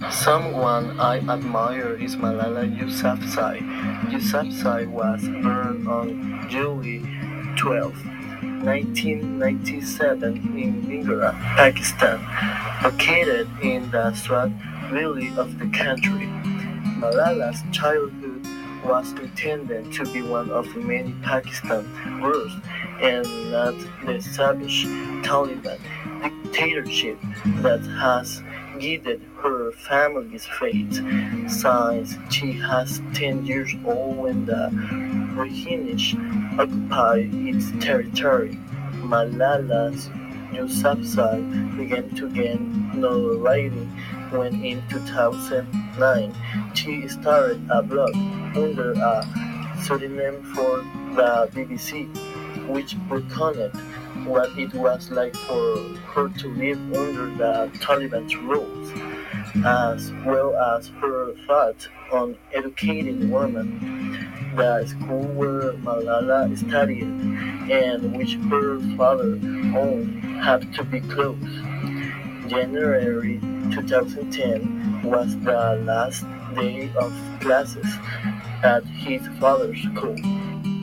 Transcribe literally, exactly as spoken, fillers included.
Someone I admire is Malala Yousafzai. Yousafzai was born on July twelfth, nineteen ninety-seven in Mingora, Pakistan, located in the Swat Valley of the country. Malala's childhood was intended to be one of many Pakistan wars and not the savage Taliban dictatorship that has guided her family's fate since she was ten years old when the British occupied its territory. Malala Yousafzai began to gain notoriety when in two thousand nine she started a blog under a pseudonym for the B B C, which recounted what it was like for her to live under the Taliban's rules, as well as her thoughts on educating women. The school where Malala studied and which her father owned had to be closed. January twenty ten was the last day of classes at his father's school.